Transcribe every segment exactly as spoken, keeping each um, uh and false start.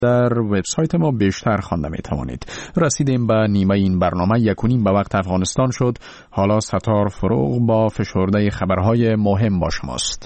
در وبسایت ما بیشتر خوانده می توانید. رسیدیم به نیمه این برنامه. یکونیم به وقت افغانستان شد. حالا ستار فروغ با فشرده خبرهای مهم با شماست.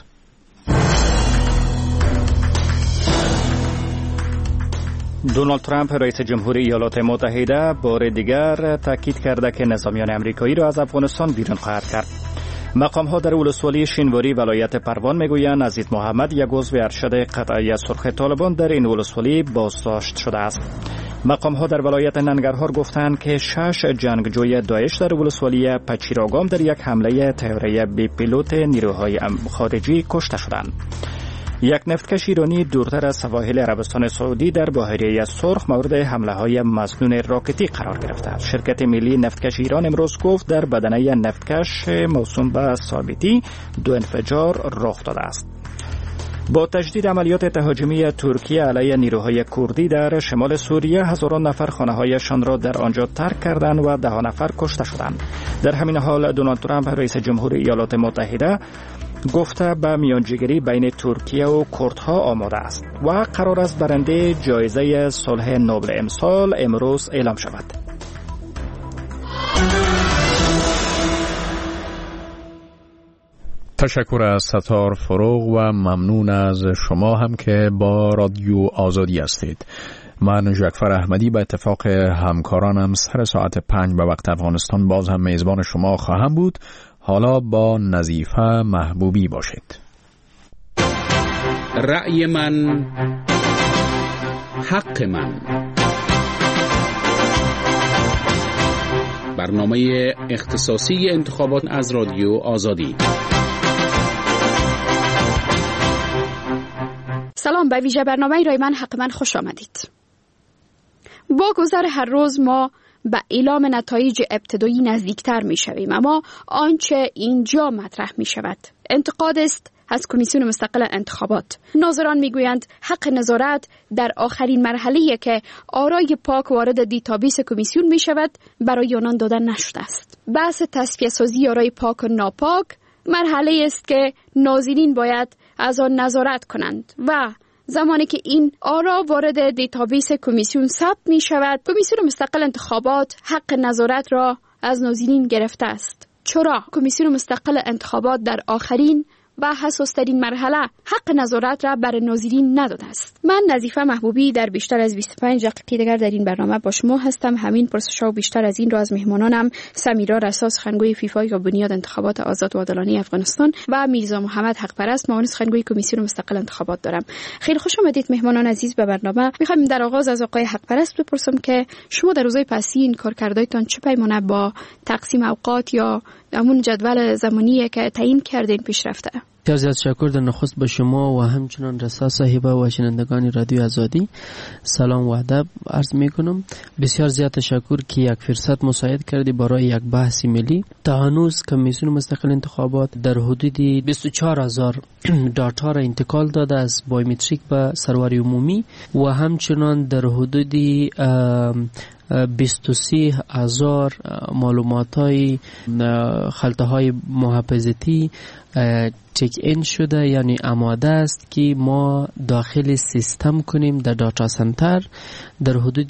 دونالد ترامپ رئیس جمهوری ایالات متحده بار دیگر تاکید کرده که نظامیان امریکایی را از افغانستان بیرون خواهد کرد. مقام ها در ولسوالی شینواری ولایت پروان میگویند نزید محمد یک عضو ارشد قطعه سرخ طالبان در این ولسوالی بازداشت شده است. مقام ها در ولایت ننگرهار گفتند که شش جنگجوی داعش در ولسوالی پچیراگام در یک حمله طیاره بی پیلوت نیروهای خارجی کشته شدند. یک نفتکش ایرانی دورتر از سواحل عربستان سعودی در بحیره سرخ مورد حمله های مسنون راکتی قرار گرفته است. شرکت ملی نفتکش ایران امروز گفت در بدنه نفتکش موسوم به ثابتی دو انفجار رخ داده است. با تجدید عملیات تهاجمی ترکیه علیه نیروهای کردی در شمال سوریه، هزاران نفر خانه‌هایشان را در آنجا ترک کردند و ده نفر کشته شدند. در همین حال دونالد ترامپ رئیس جمهوری ایالات متحده گفته به میانجیگری بین ترکیه و کردها آماده است و قرار است برنده جایزه صلح نوبل امسال امروز اعلام شود. تشکر از ستار فروغ و ممنون از شما هم که با رادیو آزادی هستید. من جعفر احمدی به اتفاق همکارانم سر ساعت پنج به وقت افغانستان باز هم میزبان شما خواهم بود. حالا با نظیفه محبوبی باشید. رأی من حق من، برنامه اختصاصی انتخابات از رادیو آزادی. سلام، به ویژه برنامه رای من حق من خوش آمدید. با گذر هر روز ما به اعلام نتایج ابتدایی نزدیکتر می شویم، اما آنچه اینجا مطرح می شود انتقاد است از کمیسیون مستقل انتخابات. ناظران می گویند حق نظارت در آخرین مرحله که آرای پاک وارد دیتابیس کمیسیون می شود برای آنان دادن نشده است. بحث تصفیه سازی آرای پاک و ناپاک مرحله است که ناظرین باید از آن نظارت کنند و زمانی که این آرا وارد دیتابیس کمیسیون ثبت می شود، کمیسیون مستقل انتخابات حق نظارت را از ناظرین گرفته است. چرا کمیسیون مستقل انتخابات در آخرین و حساس‌ترین مرحله حق نظارت را بر ناظرین نداده است؟ من نظیفه محبوبی در بیشتر از بیست و پنج دقیقه دیگر در این برنامه با شما هستم. همین پرسش‌ها و بیشتر از این را از مهمانانم سمیرا رسا، سخنگوی فیفا یا بنیاد انتخابات آزاد و عادلانه افغانستان، و میرزا محمد حقپرست، معاون سخنگوی کمیسیون مستقل انتخابات دارم. خیلی خوش آمدید مهمانان عزیز به برنامه. می‌خوام در آغاز از آقای حقپرست بپرسم که شما در روزهای پسی این کارکردهایتان چه پیمانه با تقسیم اوقات یا همون جدول زمانی که تعیین کردین پیش رفته؟ بسیار زیاد شکر در نخست به شما و همچنان رسا صاحبه و شنوندگان رادیو آزادی سلام و ادب عرض می کنم. بسیار زیاد تشکر که یک فرصت مساعد کردی برای یک بحث ملی. تا هنوز کمیسیون مستقل انتخابات در حدود بیست و چهار هزار داتا را انتقال داده از بایومتریک به سرور عمومی و همچنان در حدود بیست و سه هزار معلومات های خلطه های محافظتی چک این شده، یعنی آماده است که ما داخل سیستم کنیم در داتا سنتر. در حدود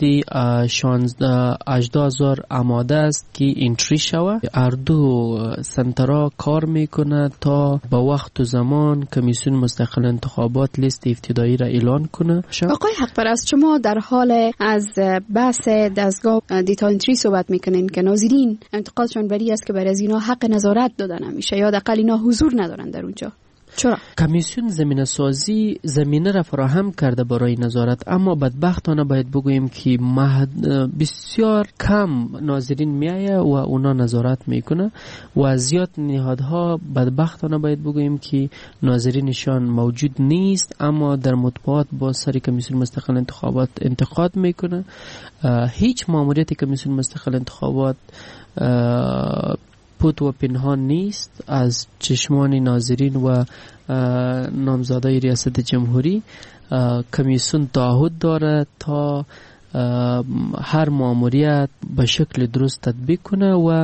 هجده هزار آماده است که انتری شود. هر دو سنترها کار میکنه تا با وقت و زمان کمیسیون مستقل انتخابات لیست ابتدایی را اعلان کنه. آقای حقپرست، شما در حال از بحث دستگاه دیتا انتری صحبت میکنین که ناظرین انتقادشان بری است که برای از اینا حق نظارت داده نمیشه یا حداقل اینا حضور ندارن در اونجا. چرا؟ کمیسیون زمینه سازی زمینه را فراهم کرده برای نظارت، اما بدبختانه باید بگوییم که بسیار کم ناظرین میایه و اونا نظارت میکنه و زیاد نهادها بدبختانه باید بگوییم که ناظرینشان موجود نیست، اما در مطبوعات با سری کمیسیون مستقل انتخابات انتقاد میکنه. هیچ ماموریت کمیسیون مستقل انتخابات پوت و پنهان نیست از چشمان ناظرین و نامزادای ریاست جمهوری. کمیسیون تعهد داره تا هر ماموریت به شکل درست تطبیق کنه و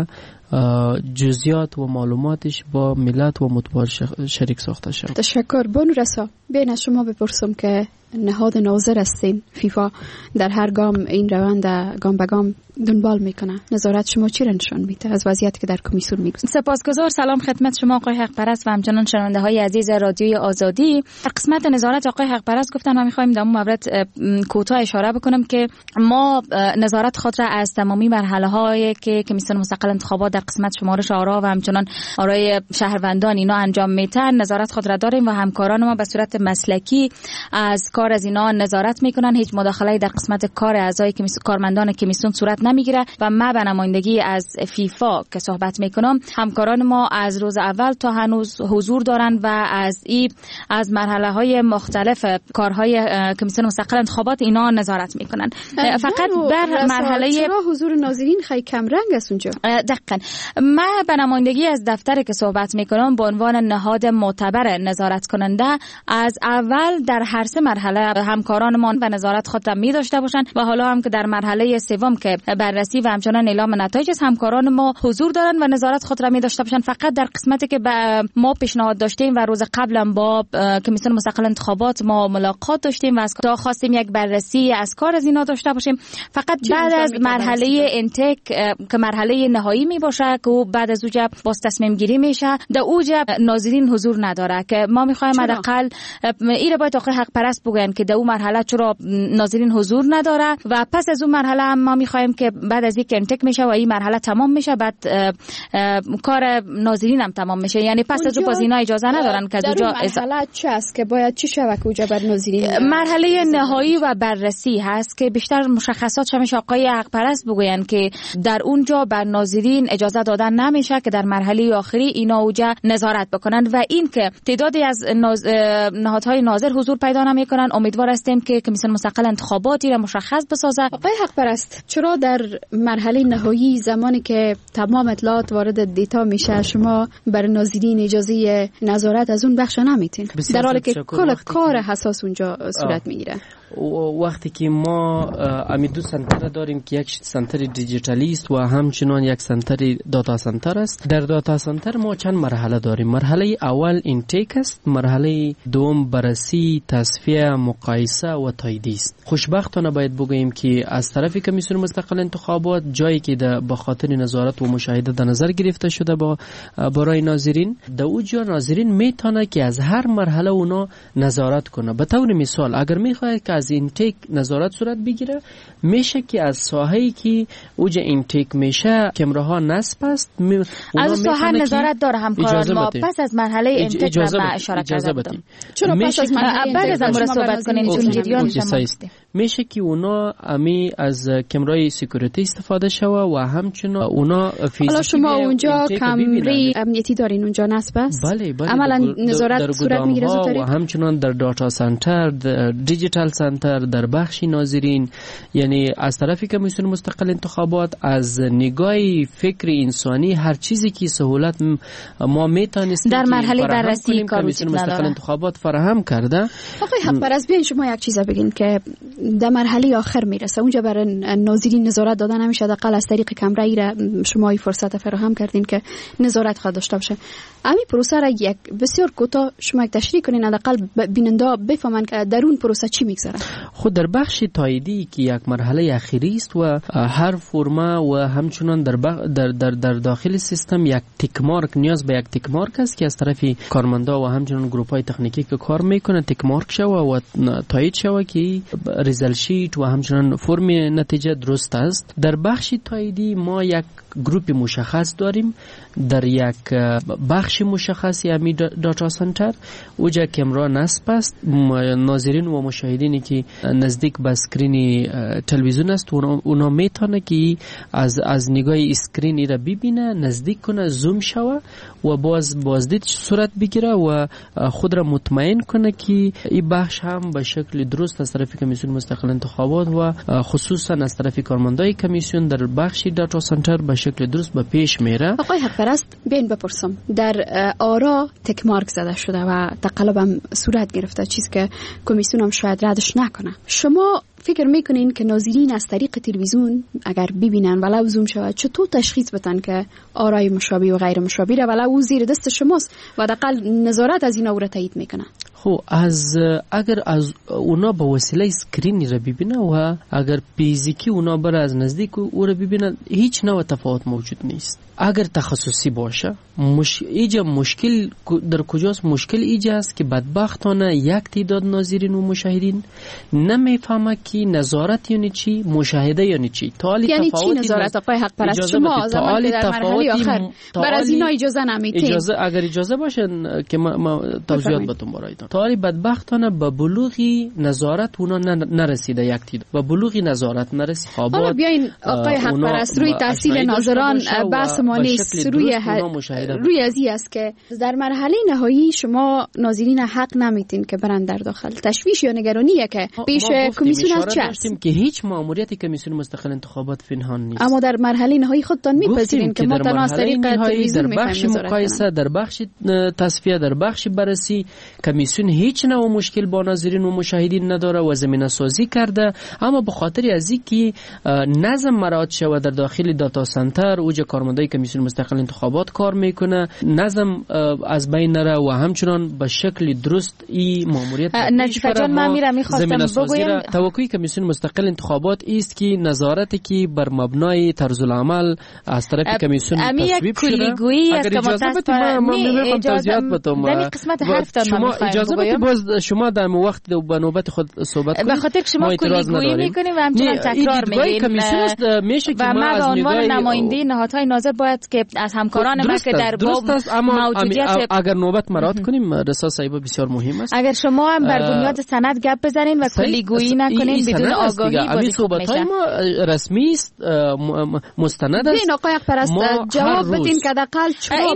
جزئیات و معلوماتش با ملت و مطبوعات شریک ساخته شد. تشکر. بانو رسا، بین از شما بپرسم که نهاد ناظر هستین، فیفا در هر گام این روند گام به گام دنبال میکنه، نظارت شما چی را نشان میده از وضعیتی که در کمیسیون میگذره؟ سپاسگزار. سلام خدمت شما آقای حق پرست و همچنان شنونده های عزیز رادیوی آزادی. در قسمت نظارت آقای حق پرست گفتن ما میخوایم در اون مورد کوتاه اشاره بکنم که ما نظارت خود را از تمامی مرحله هایی که کمیسیون مستقل انتخابات در قسمت شمارش آرا و همچنان آرای شهروندان اینا انجام میتن نظارت خود را داریم و همکاران ما به صورت مسلکی از کار از اینا نظارت میکنن. هیچ مداخله در قسمت کار اعضای کمیسیون کارمندان کمیسیون صورت نمیگیره و من به نمایندگی از فیفا که صحبت میکنم، همکاران ما از روز اول تا هنوز حضور دارن و از این از مرحله های مختلف کارهای کمیسیون مستقل انتخابات اینا نظارت میکنن. فقط در مرحله چرا حضور ناظرین خیلی کم رنگ است اونجا؟ دقیقاً من به نمایندگی از دفتر که صحبت میکنم به عنوان نهاد معتبر نظارت کننده از اول در هر سه مرحله همکارانمان به نظارت خود را می داشته باشند و حالا هم که در مرحله سوم که بررسی و همچنان اعلام نتایج است همکاران ما حضور دارند و نظارت خود را می داشته باشند. فقط در قسمتی که ما پیشنهاد داشتیم و روز قبلا با کمیسیون مستقل انتخابات ما ملاقات داشتیم و از تا خواستیم یک بررسی از کار از اینا داشته باشیم. فقط بعد از مرحله انتک که مرحله نهایی می باشه که بعد از اوجا باز تصمیم گیری میشه، در اوجا ناظرین حضور نداره که ما میخوایم حداقل این رو باید آقای حق پرست بگن که در اون مرحله چرا ناظرین حضور نداره و پس از اون مرحله هم ما میخوایم که بعد از اینکه انتک میشه و این مرحله تمام میشه بعد کار ناظرین هم تمام میشه، یعنی پس از اون باز اینا اجازه ندارن که اونجا مرحله چه است که باید چی شود که اونجا بر ناظرین مرحله نهایی و بررسی هست که بیشتر مشخصات شمش آقای حق پرست بگوین که در اونجا بر ناظرین اجازه دادن نمیشه که در مرحله آخری اینا اونجا نظارت بکنن و این که تعدادی از ناز... نهادهای ناظر حضور پیدا نمیکنن. امیدوار هستیم که کمیسیون مستقل انتخاباتی را مشخص بسازه. آقای حق پرست، چرا در مرحله نهایی زمانی که تمام اطلاعات وارد دیتا میشه شما بر ناظرین اجازه نظارت از اون بخش نمیتین، در حالی که کل کار حساس اونجا صورت میگیره؟ وقتی که ما امی دو سنتر داریم که یک سنتر دیجیتالیست و همچنان یک سنتر داتا سنتر است. در داتا سنتر ما چند مرحله داریم. مرحله اول اینتیک است، مرحله دوم بررسی، تصفیه، مقایسه و تایید است. خوشبختانه باید بگوییم که از طرف کمیسیون مستقل انتخابات جایی که به خاطر نظارت و مشاهده در نظر گرفته شده با برای ناظرین، در اوجا ناظرین میتونه که از هر مرحله اونا نظارت کنه. به طور مثال اگر میخواهید که از اینتیک نظارت صورت بگیره، میشه که از ساحه‌ای که اوجا اینتیک میشه کامراها نصب است، از ساحه نظارت داره همکاران ما پس از مرحله اینتیک را به اشاره کرده بودم. چرا پس از مرحله بعد از امروز صحبت کنیم چون جریان شما میشه که اونا امی از کامرای سکیوریتی استفاده شوه و همچنان اونا فیزیکی. حالا شما اونجا کامری امنیتی دارین اونجا نصب است؟ بله بله. عملا نظارت صورت میگیره و همچنان در داتا سنتر، در دیجیتال سنتر، در بخش ناظرین، یعنی از طرفی که کمیسیون مستقل انتخابات از نگاه فکر انسانی هر چیزی که سهولت ما میتونستیم در مرحله بررسی کمیسیون مستقل انتخابات فراهم کرده. آقای حق پرست بیاین شما یک چیز بگین که در مرحله آخر میرسه اونجا برای ناظرین نظارت دادن نمیشه، حداقل از طریق کمره‌ای را شما این فرصت فراهم کردین که نظارت خواهد داشته باشه. همین پروسه را یک بسیار کوتاه شما یک تشریح کنین حداقل بیننده بفهمن که در اون پروسه چی میگذره. خود در بخش تاییدی که یک مرحله اخیری است و هر فرما و همچنان در, در در در داخل سیستم یک تیک مارک نیاز به یک تیک مارک است که از طرف کارمندا و همچنان گروپ‌های تکنیکی که کار میکنه تیک مارک شوه و تایید شوه که ریزالت شیت و همچنان فرم نتیجه درست است. در بخش تاییدی ما یک گروپ مشخص داریم در یک بخش مشخصی امی داتا سنتر. اوجا کامرا نصب است، ناظرین و مشاهدینی که نزدیک به اسکرین تلویزیون است اونا میتونه که از از نگاه اسکرین را ببینه، نزدیک کنه، زوم شوه و باز بازدید صورت بگیره و خود را مطمئن کنه که این بخش هم به شکل درست از طرف کمیسیون مستقل انتخابات و خصوصا از طرف کارمندای کمیسیون در بخش داتا سنتر به شکل درست به پیش میره. آقای حق پرست بین بپرسم، در آرا تک مارک زده شده و تقلب هم صورت گرفته، چیز که کمیسیون هم شاید ردش نکنه. شما فکر میکنین که ناظرین از طریق تلویزیون اگر ببینن ولو زوم شود چطور تشخیص بدن که آرای مشابه و غیر مشابه را ولو او زیر دست شماست و حداقل نظارت از اینا او را تایید میکنن؟ خب از اگر از اونا به وسیله اسکرینی را ببینه و اگر فیزیکی اونا بر از نزدیک او را ببینه هیچ نوع تفاوت موجود نیست. اگر تخصصی باشه مش... ایجا مشکل در کجاست؟ مشکل ایجا است که بدبختانه یک تعداد ناظرین و مشاهدین نمیفهمه که نظارت یعنی چی، مشاهده یعنی چی. یعنی چی نظارت؟ آقای حق پرست شما زمان که در مرحله آخر بر از اینا اجازه نمیتین؟ اجازه اگر اجازه باشه که ما, ما توضیحات بهتون برایدم. تا بدبختانه به بلوغی نظارت اونا نرسیده، یک تعداد به بلوغی نظارت نرسید. حالا بیاین آقای حق پرست روی تحصیل ناظران بحث ما نیست، روی روی ازی است که در مرحله نهایی شما ناظرین حق نمیتین که برن در داخل. تشویش یا نگرانیه که پیش کمیسیون از چه است که هیچ ماموریت کمیسیون مستقل انتخابات فینهان نیست. اما در مرحله نهایی خودتان میپذیرین که ما تنها از طریق تلویزیون در بخش مقایسه، در بخش تصفیه، در بخش بررسی کمیسیون هیچ نوع مشکل با ناظرین و مشاهدین نداره و زمینه سازی کرده. اما به خاطر از اینکه نظم مراعات شود در داخل داتا سنتر اوج کارمندای کمیسیون مستقل انتخابات کار میکنه، نظم از بین نره و همچنان به شکل درست این ماموریت نجفه جان من میرم میخواستم بگویم توقعی کمیسیون مستقل انتخابات است که نظارتی که بر مبنای طرز العمل از طرف کمیسیون تصویب شده. اگر اجازه بدید من میخوام توضیحات بدم در قسمت حرفتان شما اجازه بدید باز شما در وقت به نوبت خود صحبت کنید. به خاطر شما کلیگویی میکنیم و همچنان تکرار میگیم و ما به عنوان نماینده نهادهای ناظر باید که از همکاران ما که در باب موجودیت اگر نوبت مراد کنیم رسا صاحب بسیار مهم است. اگر شما هم بر بنیاد سند گپ بزنین و کلیگویی نکنین بدون آگاهی بازی خوب میشه. ما رسمی است، مستند است. این آقای پرست جواب بدین که دقیقاً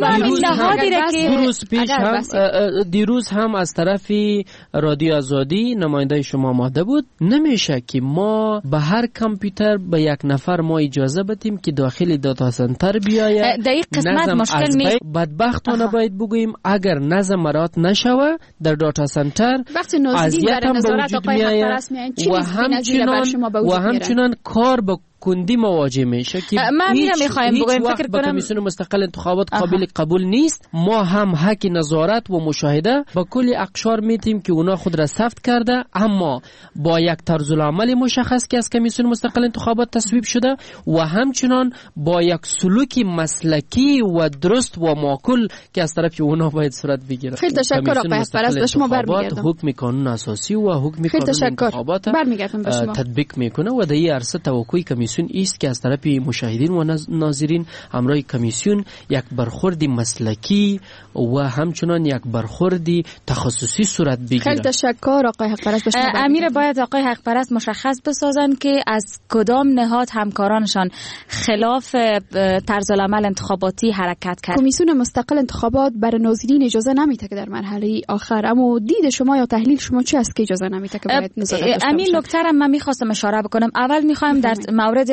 دیروز پیش هم دیروز هم از طرف رادیو آزادی نماینده شما آماده بود. نمیشه که ما به هر کامپیوتر به یک نفر ما اجازه بدیم که داخل داتا سنتر بیاید. در این قسمت مشکل نیست. بدبختانه باید بگوییم اگر نظم مراعات نشوه در داتا سنتر اذیت هم به وجود میآید و همچنان و همچنان کار به کندی مواجه میشه که من میرم میخوایم بگویم فکر کنم کمیسیون مستقل انتخابات قابل قبول نیست. ما هم حق نظارت و مشاهده با کل اقشار میتیم که اونا خود را ثبت کرده، اما با یک طرز العمل مشخص که از کمیسیون مستقل انتخابات تصویب شده و همچنان با یک سلوک مسلکی و درست و معقول که از طرف اونا باید صورت بگیره. خیلی تشکر آقای پرست. شما برمیگردم. حکم قانون اساسی و حکم قانون انتخابات تطبیق میکنه و در این عرصه توقعی کمیسیون است که از طرف مشاهدین و ناظرین همراه کمیسیون یک برخورد مسلکی و همچنان یک برخورد تخصصی صورت بگیره. خیلی تشکر آقای حق پرست. امیر باید آقای حق پرست مشخص بسازن که از کدام نهاد همکارانشان خلاف طرز العمل انتخاباتی حرکت کرد. کمیسیون مستقل انتخابات برای ناظرین اجازه نمیده که در مرحله آخر، اما دید شما یا تحلیل شما چی است که اجازه نمیده که باید نظارت داشته باشه؟ امین نکته را من می‌خواستم اشاره بکنم. اول می‌خوایم در مورد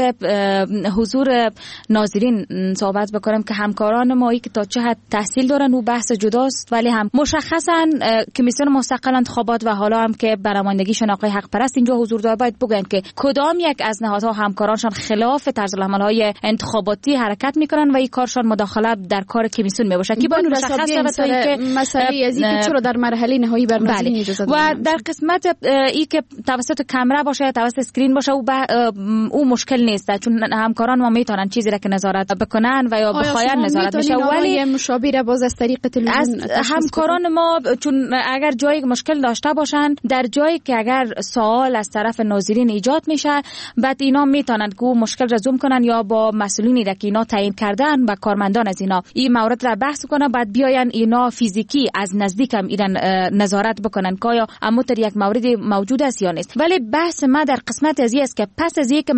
حضور ناظرین صحبت بکنم که همکاران ما که تا چه حد تحصیل دارن و بحث جداست، ولی هم مشخصا کمیسیون مستقل انتخابات و حالا هم که برنامه‌نگیشون آقای حق پرست اینجا حضور داره باید بگن که کدام یک از نهادها همکارانشان خلاف طرز العمل‌های انتخاباتی حرکت میکنن و این کارشان مداخله در کار کمیسیون میباشه که باید مشخص شود تا اینکه مسئله از اینکه چرا در مرحله نهایی بر ناظرین اجازه و در قسمت ای که توسط کامera باشه توسط اسکرین باشه او او مشکل نیست، چون همکاران ما میتونن چیزی را که نظارت بکنن و یا بخواین نظارت بشه، ولی مشابه باز از طریق تلویزیون همکاران ما چون اگر جایی مشکل داشته باشن در جایی که اگر سوال از طرف ناظرین ایجاد میشه بعد اینا میتونن که مشکل را زوم کنن یا با مسئولینی که اینا تعیین کردن و کارمندان از اینا این مورد را بحث کنن، بعد بیاین اینا فیزیکی از نزدیک هم اینا نظارت بکنن که آیا اموتر یک موردی موجود است یا نیست. ولی بحث ما در قسمت از است که پس از یک مرحله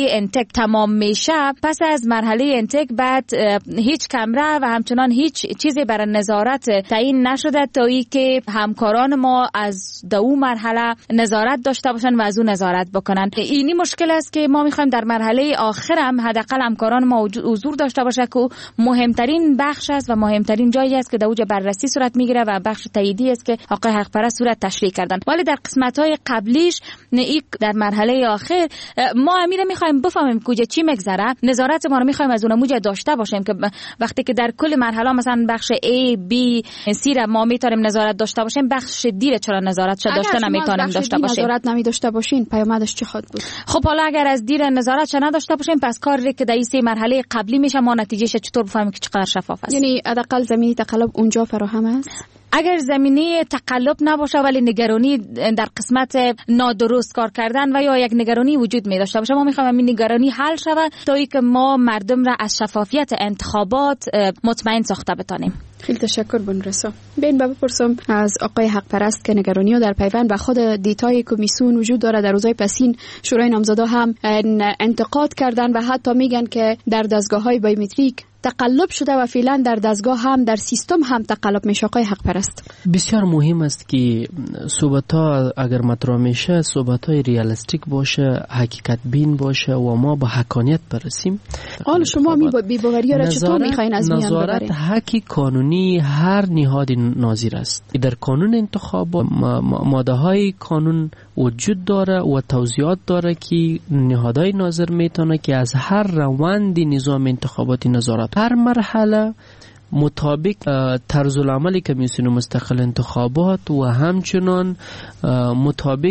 مرحله انتک تمام میشه، پس از مرحله انتک بعد هیچ کمره و همچنان هیچ چیزی برای نظارت تعیین نشده تا ای که همکاران ما از دو مرحله نظارت داشته باشن و از اون نظارت بکنن. اینی مشکل است که ما میخوایم در مرحله آخر هم حداقل همکاران ما حضور داشته باشه که مهمترین بخش است و مهمترین جایی است که در اوج بررسی صورت میگیره و بخش تاییدی است که آقای حقپرست صورت تشریح کردن. ولی در قسمت های قبلیش در مرحله آخر ما امیر میخوایم بفهمیم کجا چی میگذره، نظارت ما رو میخوایم از اون موجه داشته باشیم که وقتی که در کل مرحله مثلا بخش A B C را ما میتونیم نظارت داشته باشیم، بخش D را چرا نظارت شده داشته نمیتونیم داشته باشیم؟ نظارت نمی داشته باشین پیامدش چه خواهد بود؟ خب حالا اگر از دیر نظارت چه نداشته باشیم، پس کاری که در این سه مرحله قبلی میشه ما نتیجهش چطور بفهمیم که چقدر شفاف است؟ یعنی حداقل زمینی تقلب اونجا فراهم است؟ اگر زمینه تقلب نباشه ولی نگرانی در قسمت نادرست کار کردن و یا یک نگرانی وجود می داشته باشه، ما میخوایم این نگرانی حل شود تا اینکه ما مردم را از شفافیت انتخابات مطمئن ساخته بتانیم. خیلی تشکر بنرسا. بین با بپرسم از آقای حقپرست که نگرانی ها در پیوند به خود دیتای کمیسیون وجود داره. در روزهای پسین شورای نامزدا هم انتقاد کردن و حتی میگن که در دستگاه های بایومتریک تقلب شده و فعلا در دستگاه هم در سیستم هم تقلب میشه. آقای حقپرست، بسیار مهم است که صحبت ها اگر مطرح میشه صحبت های ریالستیک باشه، حقیقت بین باشه و ما با حقانیت برسیم. حالا شما می بی‌باوری را چطور میخواین از میان ببرید؟ نظارت حق قانونی هر نهاد ناظر است. در قانون انتخابات ماده های قانون وجود داره و توضیحات داره که نهادهای ناظر میتونه که از هر روند نظام انتخاباتی نظارت. هر مرحله مطابق طرز العمل کمیسیون مستقل انتخابات و همچنان مطابق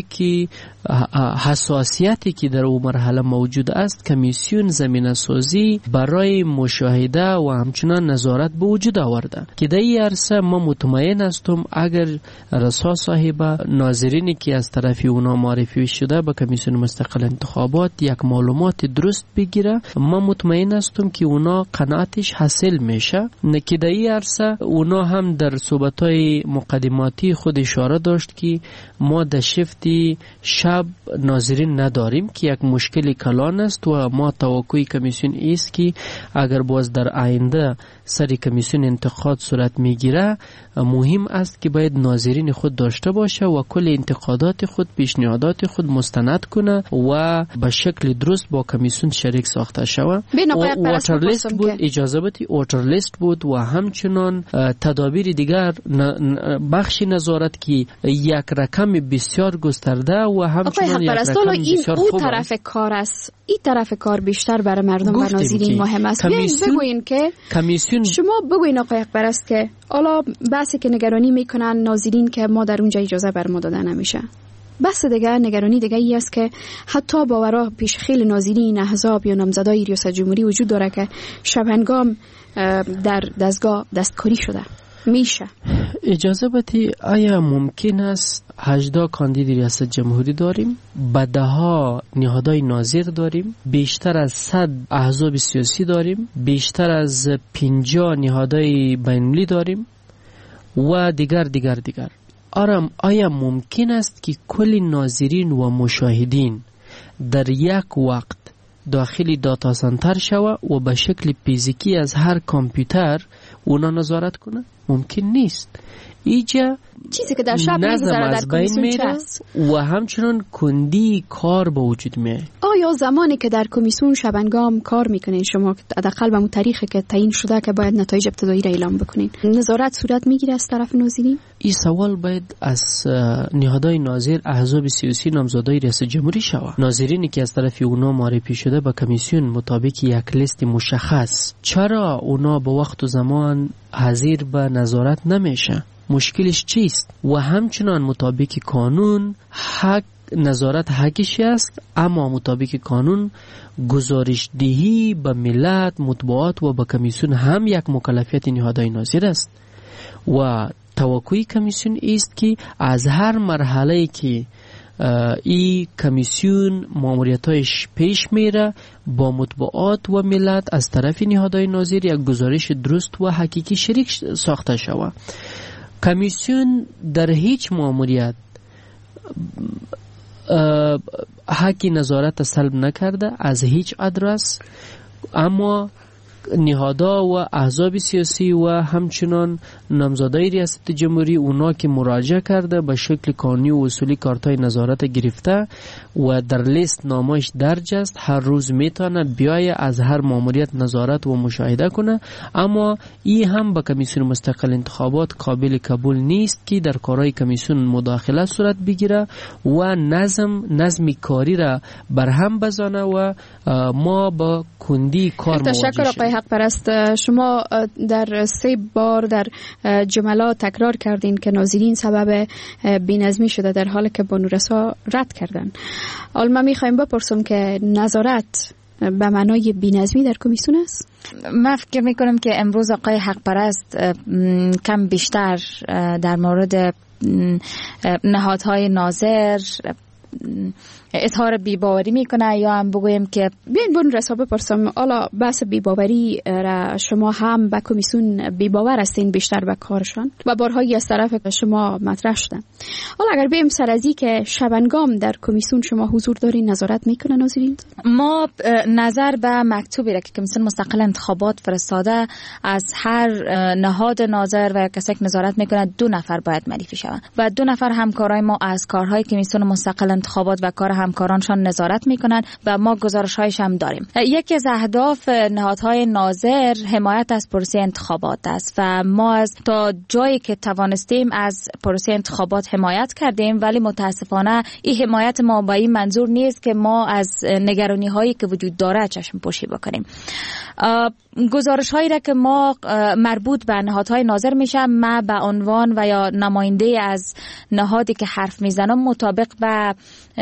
حساسیتی که در اون مرحله موجود است، کمیسیون زمینه سازی برای مشاهده و همچنان نظارت به وجود آورده که در این عرصه ما مطمئن هستم اگر رسا صاحب ناظرینی که از طرف اونا معرفی شده به کمیسیون مستقل انتخابات یک معلومات درست بگیره، ما مطمئن هستم که اونا قناعتش حاصل میشه. که در این عرصه اونا هم در صحبت‌های مقدماتی خود اشاره داشت که ما در شفت شب ناظرین نداریم که یک مشکل کلان است و ما توقع کمیسیون است که اگر باز در آینده سر کمیسیون انتقاد صورت میگیره، مهم است که باید ناظرین خود داشته باشه و کل انتقادات خود، پیشنهادات خود مستند کنه و به شکل درست با کمیسیون شریک ساخته شود. واتر لیست بود، اجازه بدید واتر لیست بود و همچنان تدابیر دیگر بخش نظارت که یک رقم بسیار گسترده و همچنان یک رقم بسیار خوب است. طرف کار است. این طرف کار بیشتر برای مردم و ناظرین مهم است. بگوین که کمیسیون شما بگوین آقای حقپرست که حالا بحثی که نگرانی میکنن ناظرین که ما در اونجا اجازه بر ما داده نمیشه. بحث دیگه نگرانی دیگه ای است که حتی باورا پیش خیلی ناظرین احزاب یا نامزدای ریاست جمهوری وجود داره که شبهنگام در دستگاه دستکاری شده. میشه اجازه بدی آیا ممکن است هجده کاندید ریاست جمهوری داریم، بدها نهادهای ناظر داریم، بیشتر از صد احزاب سیاسی داریم، بیشتر از پنجاه نهادهای بین‌المللی داریم و دیگر دیگر دیگر آرام آیا ممکن است که کل ناظرین و مشاهدین در یک وقت داخل داتا سنتر شوه و به شکل فیزیکی از هر کامپیوتر اونا نظارت کنه؟ ممکن نیست. ایجا چیزی که در شب میگذره در کمیسیون چه است و همچنان کندی کار به وجود میاد. آیا زمانی که در کمیسیون شبنگام کار میکنین شما حداقل به اون تاریخی که تعیین شده که باید نتایج ابتدایی را اعلام بکنین، نظارت صورت میگیره از طرف ناظرین؟ این سوال باید از نهادهای ناظر احزاب سیاسی نامزدای ریاست جمهوری شود. ناظرینی که از طرف اونا معرفی شده به کمیسیون مطابق یک لیست مشخص، چرا اونا به وقت و زمان حاضر به نظارت نمیشه؟ مشکلش چیست؟ و همچنان مطابق قانون حق نظارت حقش است، اما مطابق قانون گزارش دهی به ملت، مطبوعات و به کمیسیون هم یک مکلفیت نهادهای ناظر است و توقع کمیسیون است که از هر مرحله که ای کمیسیون ماموریتایش پیش میره با مطبوعات و ملت از طرف نهادهای ناظر یک گزارش درست و حقیقی شریک ساخته شود. کمیسیون در هیچ ماموریت حق نظارت سلب نکرده از هیچ ادرس، اما نهادها و احزاب سیاسی و همچنان نامزدای ریاست جمهوری اونا که مراجعه کرده به شکل قانونی و اصولی کارتای نظارت گرفته و در لیست نامش درج است، هر روز میتونه بیای از هر ماموریت نظارت و مشاهده کنه، اما این هم به کمیسیون مستقل انتخابات قابل قبول نیست که در کارهای کمیسیون مداخله صورت بگیره و نظم نظم کاری را برهم بزنه و ما با کندی کار مواجه شدیم. تشکر آقای حق پرست. شما در سه بار در جملات تکرار کردین که ناظرین سبب بی‌نظمی شده در حالی که بانورسا رد کردن. حالا ما میخوایم بپرسم که نظارت به معنای بی‌نظمی در کمیسیون است؟ من فکر میکنم که امروز آقای حق پرست کم بیشتر در مورد نهادهای ناظر اظهار بی‌باوری میکنه، یا هم بگویم که بیاین بانورسا بپرسم، حالا بحث بی‌باوری را شما هم به کمیسیون بی‌باور هستین بیشتر به کارشان و بارهایی از طرف شما مطرح شدن. حالا اگر بیم سر از این که شبنگام در کمیسیون شما حضور دارین، نظارت میکنه ناظرین؟ ما نظر به مکتوبی را که کمیسیون مستقل انتخابات فرستاده از هر نهاد ناظر و کسی که نظارت میکنه دو نفر باید معرفی شوند و دو نفر همکارای ما از کارهای کمیسیون مستقل انتخابات و کار همکارانشان نظارت میکنن و ما گزارش‌هایش هم داریم. یکی از اهداف نهادهای ناظر حمایت از پروسه انتخابات است و ما از تا جایی که توانستیم از پروسه انتخابات حمایت کردیم، ولی متاسفانه این حمایت ما با این منظور نیست که ما از نگرانی هایی که وجود داره چشم پوشی بکنیم. گزارش هایی را که ما مربوط به نهادهای ناظر میشه، ما به عنوان و یا نماینده از نهادی که حرف میزنم مطابق به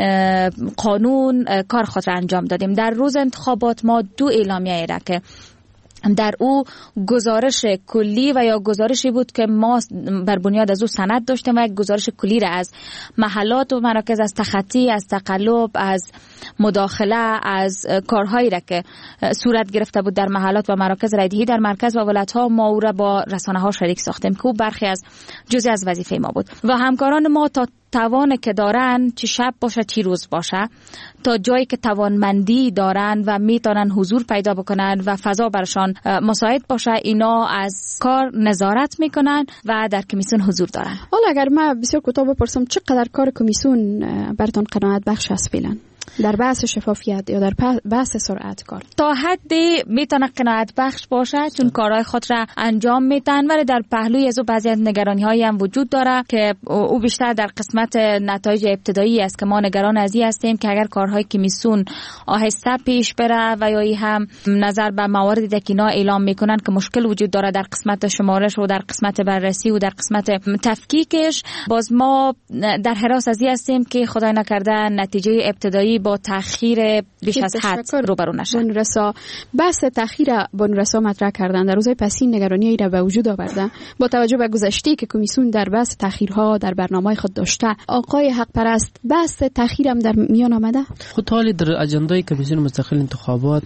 قانون کار خود را انجام دادیم. در روز انتخابات ما دو اعلامیه را که در او گزارش کلی و یا گزارشی بود که ما بر بنیاد از او سند داشتیم و یک گزارش کلی را از محلات و مراکز، از تخطی، از تقلب، از مداخله، از کارهایی را که صورت گرفته بود در محلات و مراکز رایدهی در مرکز و ولایت‌ها، ما او را با رسانه‌ها شریک ساختیم که او برخی از جزئی از وظیفه ما بود و همکاران ما تا توان که دارن، چه شب باشه چه روز باشه، تا جایی که توانمندی دارن و میتونن حضور پیدا بکنن و فضا برشان مساعد باشه، اینا از کار نظارت میکنن و در کمیسیون حضور دارن. حالا اگر من بسیار کوتاه بپرسم، چقدر کار کمیسیون براتون قناعت بخش است فعلا در بحث شفافیت یا در بحث سرعت کار؟ تا حدی میتونه قناعت بخش باشه چون کارهای خود را انجام میدن، ولی در پهلوی از او بعضی از نگرانی هایی هم وجود داره که او بیشتر در قسمت نتایج ابتدایی است که ما نگران از این هستیم که اگر کارهای کمیسیون آهسته پیش بره و یا هم نظر به مواردی که اینا اعلام میکنن که مشکل وجود داره در قسمت شمارش و در قسمت بررسی و در قسمت تفکیکش، باز ما در حراس از این هستیم که خدای نکرده نتیجه ابتدایی با تأخیر بیش از حد روبرو نشه. بانورسا بحث تأخیر بانورسا مطرح کردن در روزهای پسین نگرانی را به وجود آورده با توجه به گذشته که کمیسیون در بحث تأخیرها در برنامه خود داشته. آقای حق پرست، بحث تأخیر هم در میان آمده؟ خود حالی در اجندای کمیسیون مستقل انتخابات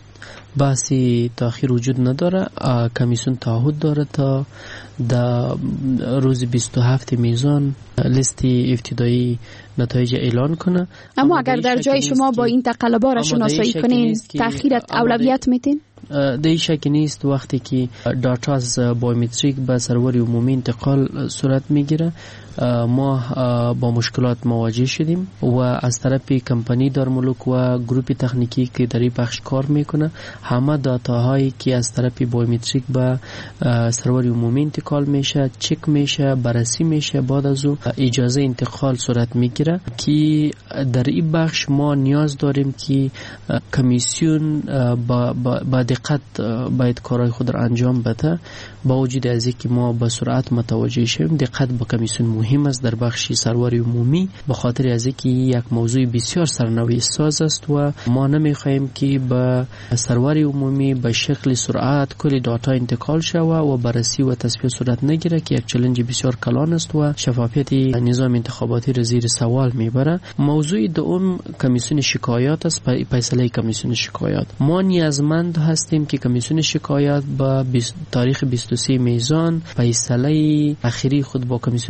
بحثی تأخیر وجود نداره. کمیسیون تعهد داره تا در روز بیست و هفت میزان لیستی ابتدایی نتایج اعلان کنه. اما, اما اگر در جای شما با این تقلبا را شناسایی کنین، تأخیرت اولویت میتین؟ در این شک نیست وقتی که داتا از بایومتریک به سرور عمومی انتقال صورت میگیره ما با مشکلات مواجه شدیم و از طرف کمپانی دارمولوک و گروه تکنیکی که در این بخش کار میکنه همه داتاهایی که از طرف بایومتریک به سرور عمومی انتقال میشه چک میشه، بررسی میشه، بعد از او اجازه انتقال صورت میگیره که در این بخش ما نیاز داریم که کمیسیون با, با, با دقت باید کارهای خود را انجام بده. با وجود از اینکه ما با سرعت متوجه شویم، دقت با کمیسیون مهم است در بخش سرور عمومی، به خاطر از اینکه یک موضوع بسیار سرنوشت ساز است و ما نمیخواهیم که به سرور عمومی به شکل سرعت کلی داتا انتقال شود و بررسی و تصفیه صورت نگیره که یک چالش بسیار کلان است و شفافیت نظام انتخاباتی را زیر سوال میبره. موضوع دوم کمیسیون شکایات است. فیصله کمیسیون شکایات، ما نیازمند هستیم که کمیسیون شکایات با تاریخ بیست و سه میزان فیصله اخیری خود با کمیسیون مستقل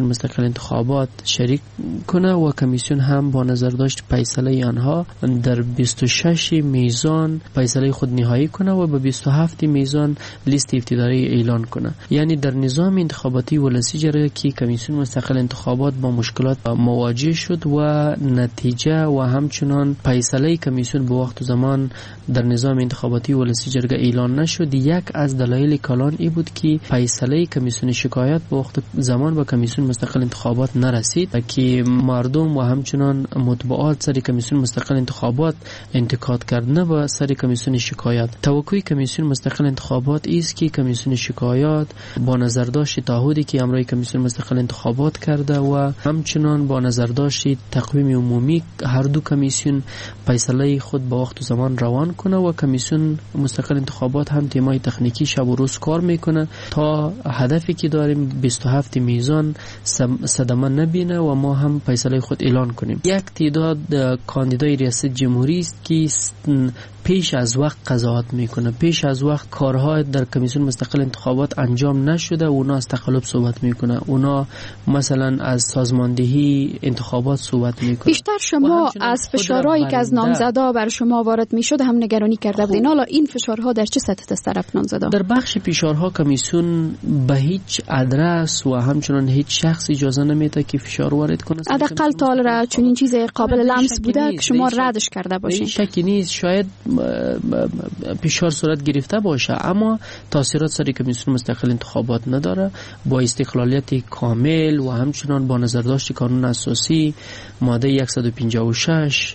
انتخابات شریک کنه و کمیسیون هم با نظر داشت فیصله آنها در بیست و شش میزان فیصله خود نهایی کنه و به بیست و هفت میزان لیست ابتدایی اعلان کنه. یعنی در نظام انتخاباتی ولسیجره که کمیسیون مستقل انتخابات با مشکلات مواجه شد و نتیجه و همچنان فیصله کمیسیون به وقت و زمان در نظام انتخاباتی ولسیجره اعلان نشد. یک از دلایل کلان ای بود که فیصله کمیسیون شکایت به وقت زمان به کمیسیون مستقل انتخابات نرسید که مردم و همچنان مطبوعات سر کمیسیون مستقل انتخابات انتقاد کردن و سر کمیسیون شکایت. توقع کمیسیون مستقل انتخابات است که کمیسیون شکایت با نظر داشت تعهدی که امروی کمیسیون مستقل انتخابات کرده و همچنان با نظر داشت تقویم عمومی هر دو کمیسیون فیصله خود با وقت و زمان روان کنه و کمیسیون مستقل انتخابات هم تیمای تکنیکی شب و روز کار میکنه تا هدفی که داریم بیست و هفت میزان صدمه نبینه و ما هم فیصله خود اعلان کنیم. یک تعداد کاندیدای ریاست جمهوری است که پیش از وقت قضاوت میکنه، پیش از وقت کارها در کمیسیون مستقل انتخابات انجام نشده و اونا از تقلب صحبت میکنه، اونا مثلا از سازماندهی انتخابات صحبت میکنه. بیشتر شما از فشارهایی که از نامزدا بر شما وارد میشد هم نگرانی کرده بودین. حالا این فشارها در چه سطح از طرف نامزدا؟ در بخش فشارها کمیسیون به هیچ ادرس و همچنان هیچ شخص اجازه نمیده که فشار وارد کنه. حداقل تا حالا چون این چیز قابل لمس بوده که شما ردش کرده باشین. شکی نیست، شاید فشار صورت گرفته باشه اما تاثیرات سر کمیسیون مستقل انتخابات نداره. با استقلالیت کامل و همچنان با نظر داشت قانون اساسی ماده صد و پنجاه و شش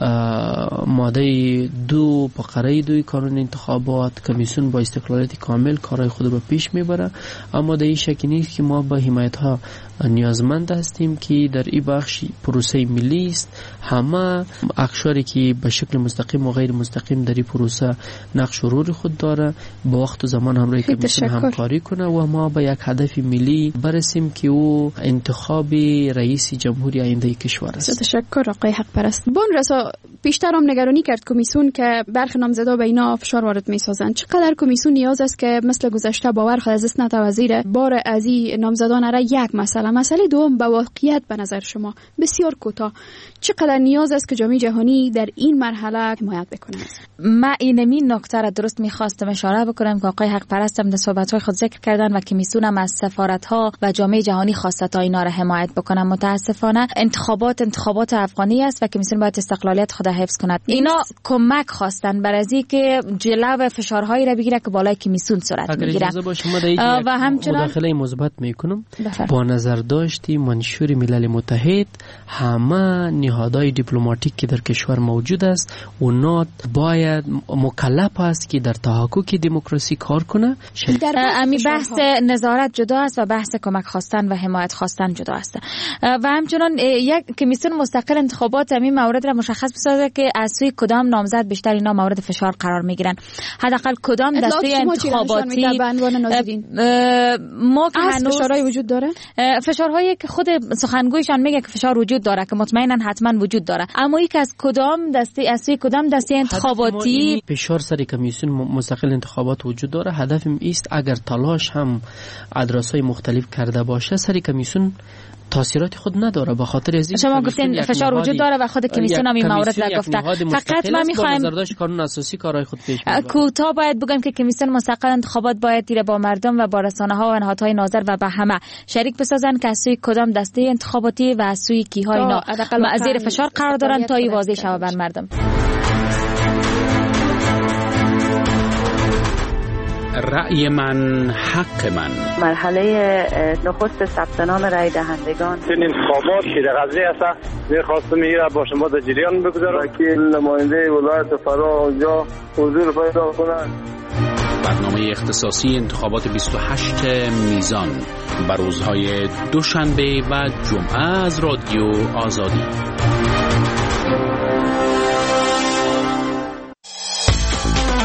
ماده دو فقره دو قانون انتخابات کمیسیون با استقلالیت کامل کارهای خود رو پیش میبره. اما در این شک نیست که ما با حمایت ها نیازمند هستیم که در این بخش پروسه ملی است. همه اقشاری که به شکل مستقیم و غیر مستقیم در این پروسه نقش و رول خود داره با وقت و زمان همراه کمیسیون همکاری کنه و ما به یک هدف ملی برسیم که او انتخاب رئیس جمهوری آینده کشور است. تشکر آقای حق پرست. بون رسا بیشتر هم نگرانی کرد کمیسیون که برخی نامزدا به اینا فشار وارد میسازند. چقدر کمیسیون نیاز است که مثل گذشته باور خود از اسنت وزیر بار از این نامزدان را یک مسئله مسئله دوم به واقعیت به نظر شما بسیار کوتاه چقدر نیاز است که جامعه جهانی در این مرحله حمایت بکنه؟ من اینمین نکته را درست می‌خواستم اشاره بکنم که آقای حق پرست هم در صحبت‌های خود ذکر کردن و کمیسیون هم از سفارت‌ها و جامعه جهانی خواسته تا اینا را حمایت بکنن. متاسفانه انتخابات انتخابات افغانی است و کمیسیون باید استقلالیت خود حفظ کند. اینا کمک خواستن برای اینکه جلو فشارهایی را بگیره که بالای کمیسیون صورت میگیره. و همچنین مداخله مثبت میکنم. با نظر داشتی منشور ملل متحد همه نهادهای دیپلماتیک که در کشور موجود است اونا باید مکلف است که در تحقق دموکراسی کار کنه. امی بحث نظارت جدا است و بحث کمک خواستن و حمایت خواستن جدا است. و همچنین یک کمیسیون مستقل انتخابات همین مورد را مشخص بسازه که از سوی کدام نامزد بیشتر اینا مورد فشار قرار میگیرن. حداقل کدام دسته انتخاباتی ما که هنوز فشارهای وجود داره، فشارهایی که خود سخنگویشان میگه که فشار وجود داره که مطمئنا حتما وجود داره، اما یک از کدام دسته از سوی کدام دسته انتخاباتی فشار سر کمیسیون مستقل انتخابات وجود داره. هدفم است اگر تلاش هم ادرس‌های مختلف کرده باشه سر کمیسیون تاثیرات خود نداره. به خاطر از این شما گفتین فشار وجود داره و خود کمیسیون هم این مورد را گفته. فقط ما می‌خوایم قانون اساسی کارهای خود پیش ببره. کوتاه باید بگم که کمیسیون مستقل انتخابات باید دیر با مردم و با رسانه‌ها و نهادهای ناظر و به همه شریک بسازن که از سوی کدام دسته انتخاباتی و از سوی کیها اینا زیر فشار قرار دارن تا این واضح شود بر مردم. رأی من حق من. مرحله نخست ثبت نام رای دهندگان این انتخابات که در قضیه است می‌خواستم میره با شما در جریان بگذارم که نماینده ولایت فرا اونجا حضور پیدا کنند. برنامه اختصاصی انتخابات بیست و هشت میزان بر روزهای دوشنبه و جمعه از رادیو آزادی.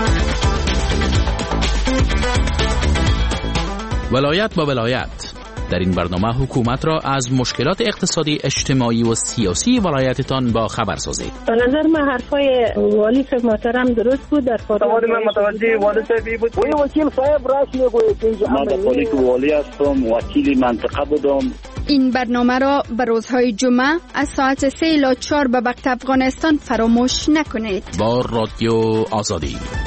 ولایت با ولایت، در این برنامه حکومت را از مشکلات اقتصادی، اجتماعی و سیاسی ولایتتان با خبر سازید. به نظر من حرفای والی صاحب محترم درست بود. در سوال من متوجه والی صاحب بود. وی وکیل صاحب راست میگوید که اینجا من در حالی که والی هستم، وکیل منطقه بودم. این برنامه را به روزهای جمعه از ساعت سه الی چهار به وقت افغانستان فراموش نکنید. با رادیو آزادی.